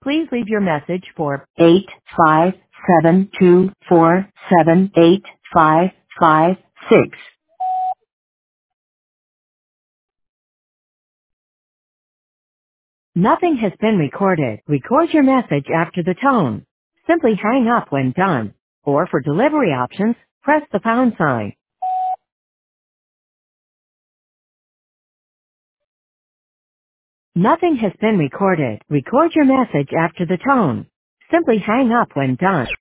Please leave your message for 85724785556. Nothing has been recorded. Record your message after the tone. Simply hang up when done. Or for delivery options, press the pound sign. Nothing has been recorded. Record your message after the tone. Simply hang up when done.